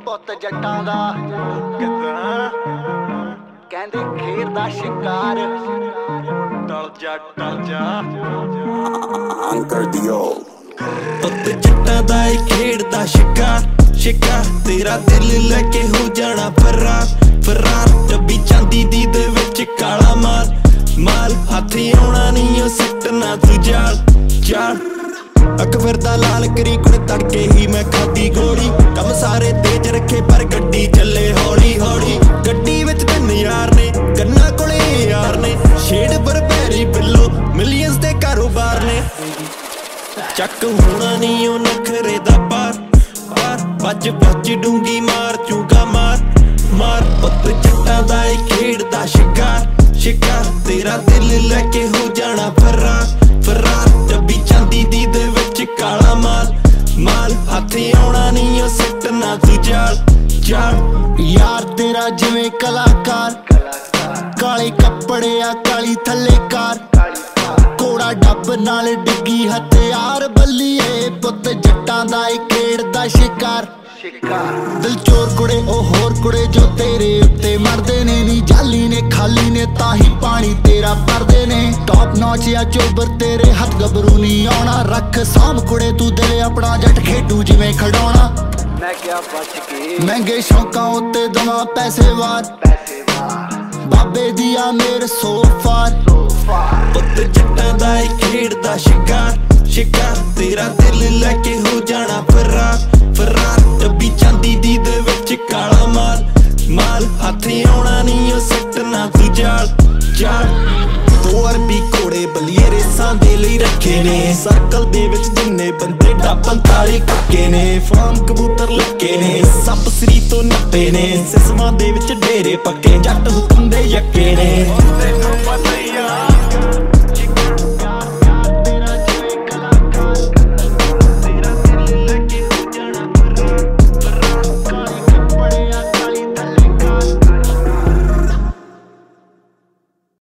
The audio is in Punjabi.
ਪੁੱਤ ਜੱਟਾਂ ਦਾ ਕਿਦਾਂ ਕਹਿੰਦੇ ਖੇਡ ਦਾ ਸ਼ਿਕਾਰ ਟਲ ਜਾ ਅੰਕਰ ਦਿਓ ਪੁੱਤ ਜੱਟਾਂ ਦਾ ਏ ਖੇਡ ਦਾ ਸ਼ਿਕਾਰ ਤੇਰਾ ਦਿਲ ਲੈ ਕੇ ਹੋ ਜਾਣਾ ਫਰਾਰ ਚੱਬੀ ਚਾਂਦੀ ਦੀ ਦੇ ਵਿੱਚ ਕਾਲਾ ਮਾਲ ਹੱਥੀ ਆਉਣਾ ਨਹੀਂ ਉਹ ਸਿੱਟਣਾ ਤੂੰ ਜਾਲ ਅੱਖ ਫਿਰਦਾ ਲਾਲ ਕਰੀ ਕੁੜ ਤੜਕੇ ਹੀ ਮੈਂ ਖਾਦੀ ਗੋਲੀ ਕੰਮ ਸਾਰੇ ਤੇਜ ਰੱਖੇ ਪਰ ਗੱਡੀ ਚੱਲੇ ਹੌਲੀ ਗੱਡੀ ਵਿੱਚ 3 ਯਾਰ ਨੇ ਕੰਨਾਂ ਕੋਲੇ ਯਾਰ ਨੇ ਸ਼ੇਡ ਬਰਬੈਰੀ ਬਿੱਲੋ ਮਿਲੀਅਨਸ ਦੇ ਕਾਰੋਬਾਰ ਨੇ ਚੱਕ ਹੋਣਾ ਨਹੀਂ ਉਹ ਨਖਰੇ ਦਾ ਪਾਰ ਬੱਜ ਡੂੰਗੀ ਮਾਰ ਚੂਗਾ ਮਾਰ ਪੁੱਤ ਜੱਟਾਂ ਦਾ ਏ ਖੇਡ ਦਾ ਸ਼ਿਕਾਰ ਤੇਰਾ ਦਿਲ ਲੈ ਕੇ ਹੋ ਜਾਣਾ ਫਰਾਰ ਚੱਬੀ ਚਾਂਦੀ ਦੀ ਦੇ ਵਿੱਚ ਕਾਲਾ ਮਾਲ ਹੱਥੀ ਆਉਣਾ ਨਹੀਂ ਉਹ ਸਿੱਟਣਾ ਤੂੰ ਜਾਲ ਯਾਰ ਤੇਰਾ ਜਿਵੇਂ ਕਲਾਕਾਰ ਕਾਲੇ ਕੱਪੜੇ ਆ ਕਾਲੀ ਥੱਲੇ ਕਾਰ ਕੋੜਾ ਡੱਬ ਨਾਲ ਡਿੱਗੀ ਹਥਿਆਰ ਬੱਲੀਏ ਪੁੱਤ ਜੱਟਾਂ ਦਾ ਏ ਖੇਡ ਦਾ ਸ਼ਿਕਾਰ ਦਿਲ ਚੋਰ ਕੁੜੇ ਉਹ ਹੋਰ ਕੁੜੇ ਜੋ ਤੇਰੇ ਉੱਤੇ ਮਰਦੇ ਨੇ ਨੀ ਜਾਲੀ ਨੇ ਖਾਲੀ ਨੇ ਤਾਂ ਹੀ ਪਾਣੀ ਤੇਰਾ ਭਰਦੇ ਨੇ ਟੌਪ ਨੌਚ ਆ ਚੋਬਰ ਤੇਰੇ ਹੱਥ ਗੱਭਰੂ ਨਹੀਂ ਆਉਣਾ ਰੱਖ ਸਾਂਭ ਕੁੜੇ ਤੂੰ ਦਿਲ ਆਪਣਾ ਜੱਟ ਖੇਡੂ ਜਿਵੇਂ ਖਡਾਉਣਾ ਮੈਂ ਕਿਹਾ ਬਚ ਕੇ ਮਹਿੰਗੇ ਸ਼ੌਂਕਾਂ ਉੱਤੇ ਦਵਾਂ ਪੈਸੇ ਵਾਰ ਬਾਬੇ ਦੀ ਆ ਮੇਰ ਸੋਫਾਰ ਪੁੱਤ ਜੱਟਾਂ ਦਾ ਏ ਖੇਡ ਦਾ ਸ਼ਿਕਾਰ ਤੇਰਾ ਦਿਲ ਲੈ ਕੇ ਹੋ ਜਾਣਾ ਫਰਾਰ ਚੱਬੀ ਚਾਂਦੀ ਦੀ ਦੇ ਵਿੱਚ ਕਾਲਾ ਮਾਲ ਹੱਥੀ ਆਉਣਾ ਨਹੀਂ ਉਹ ਸਿੱਟਣਾ ਤੂੰ ਜਾਲ 2 ਅਰਬੀ ਘੋੜੇ ਬਲੀਏ ਰੇਸਾਂ ਦੇ ਲਈ ਰੱਖੇ ਨੇ ਸਰਕਲ ਦੇ ਵਿੱਚ ਜਿੰਨੇ ਬੰਦੇ ਡੱਬਨ ਤਾਲੀ ਕੱਕੇ ਨੇ ਫਾਰਮ ਕਬੂਤਰ ਲੱਗੇ ਨੇ ਸੱਪ ਸਰੀ ਤੋਂ ਨੱਪੇ ਨੇ ਸਿਸਮਾਂ ਦੇ ਵਿੱਚ ਡੇਰੇ ਪੱਕੇ ਜੱਟ ਹੁਕਮ ਦੇ ਯੱਕੇ ਨੇ